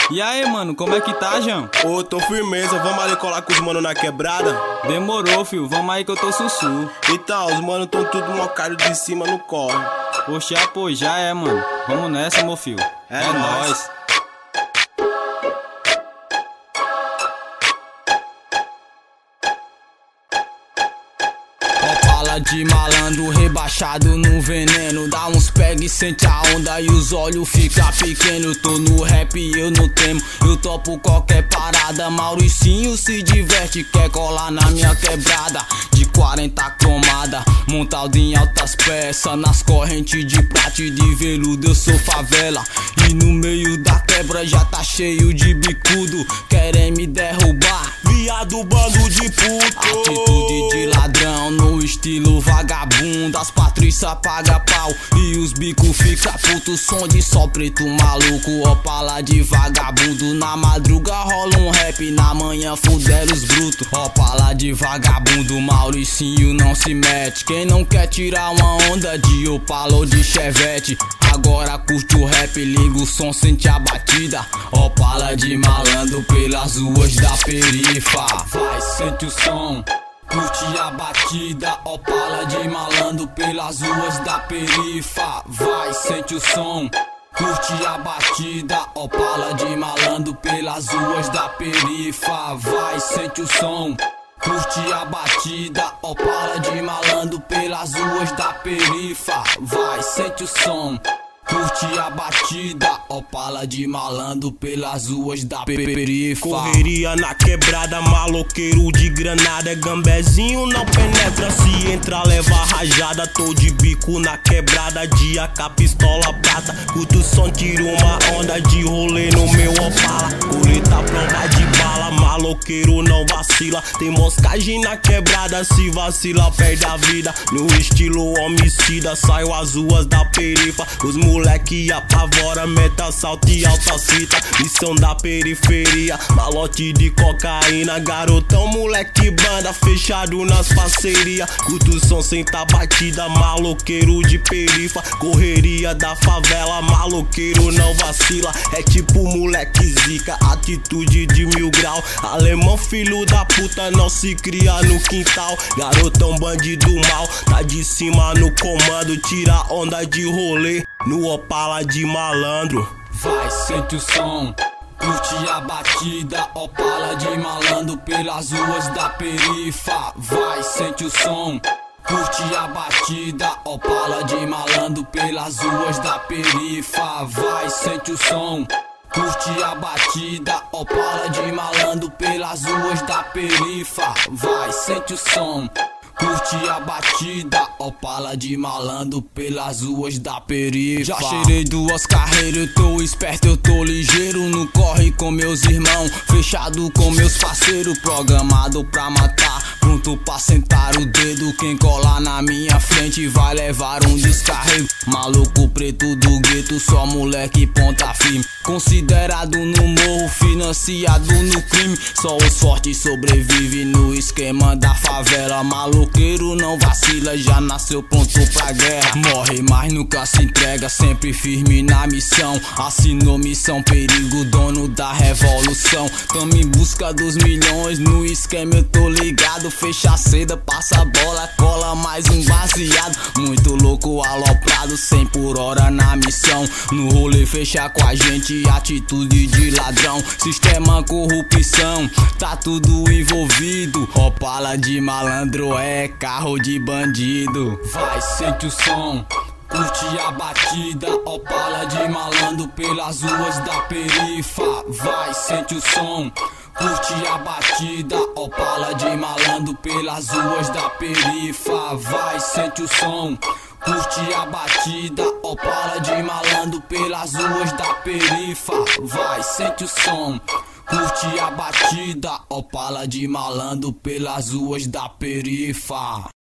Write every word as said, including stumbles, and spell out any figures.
E aí, mano, como é que tá, João? Ô, tô firmeza, vamos ali colar com os mano na quebrada? Demorou, fio, vamos aí que eu tô sussu. Então, os mano tão tudo mocado de cima no corre. Poxa, pô, já é, mano. Vamos nessa, meu fio. É, é nóis. nóis. Fala de malandro rebaixado no veneno. Dá uns peg, sente a onda e os olhos fica pequeno. Tô no rap e eu não temo, eu topo qualquer parada. Mauricinho se diverte, quer colar na minha quebrada. De quarenta cromada, montado em altas peças. Nas correntes de prata e de veludo eu sou favela. E no meio da quebra já tá cheio de bicudo. Querem me derrubar, Viado, bando de puto. atitude de ladrão no estilo vagabundo. As patrícia paga pau e os bico fica puto. Som de sol preto maluco, opala de vagabundo. Na madruga rola um rap, na manhã fuderam os brutos. Opala de vagabundo, Mauricinho não se mete. Quem não quer tirar uma onda de opala ou de chevette, agora curte o rap, liga o som, sente a batida. Opala de malandro pelas ruas da perifa. Vai, sente o som, curte a batida. Opala de malandro pelas ruas da perifa. Vai, sente o som, curte a batida. Opala de malandro pelas ruas da perifa. Vai, sente o som, curte a batida. Opala de malandro pelas ruas da perifa. Vai, sente o som, curte a batida. Opala de malandro pelas ruas da perifa. Correria na quebrada, maloqueiro de granada. Gambezinho não penetra, se entra leva rajada. Tô de bico na quebrada, de A K, pistola prata. Curto som, tiro uma onda de rolê no meu opala. Coleta prova de bala, maloqueiro não vacila. Tem moscagem na quebrada, se vacila perde a vida. No estilo homicida, saio às ruas da perifa. Os moleque apavora, meta assalto e alta cita. Missão da periferia, malote de cocaína. Garotão, moleque, banda, fechado nas parcerias. Curto som, senta batida, maloqueiro de perifa. Correria da favela, maloqueiro não vacila. É tipo moleque zica, atitude de mil grau. Alemão, filho da puta, não se cria no quintal. Garotão, bandido mal, tá de cima no comando. Tira onda de rolê no opala de malandro. Vai, sente o som, curte a batida. Opala de malandro pelas ruas da perifa. Vai, sente o som, curte a batida. Opala de malandro pelas ruas da perifa. Vai, sente o som, curte a batida. Opala de malandro pelas ruas da perifa. Vai, sente o som, curte a batida. Opala de malandro pelas ruas da perifa. Já cheirei duas carreiras, eu tô esperto, eu tô ligeiro. No corre com meus irmãos, fechado com meus parceiros. Programado pra matar, pronto pra sentar o dedo. Quem colar na minha frente vai levar um descarrego. Maluco preto do gueto, só moleque ponta firme. Considerado no morro, financiado no crime. Só os fortes sobrevivem no esquema da favela. Maloqueiro não vacila, já nasceu pronto pra guerra. Morre, mas nunca se entrega, sempre firme na missão. Assinou missão perigo, dono da revolução. Tamo em busca dos milhões, no esquema eu tô ligado. Fecha a seda, passa a bola, cola mais um baseado. Muito louco, aloprado, cem por hora na missão. No rolê fecha com a gente, atitude de ladrão. Sistema corrupção, tá tudo envolvido. Opala de malandro é carro de bandido. Vai, sente o som, curte a batida. Opala de malandro pelas ruas da perifa. Vai, sente o som, curte a batida. Opala de malandro pelas ruas da perifa. Vai, sente o som, curte a batida. Opala de malandro pelas ruas da perifa. Vai, sente o som, curte a batida. Opala de malandro pelas ruas da perifa.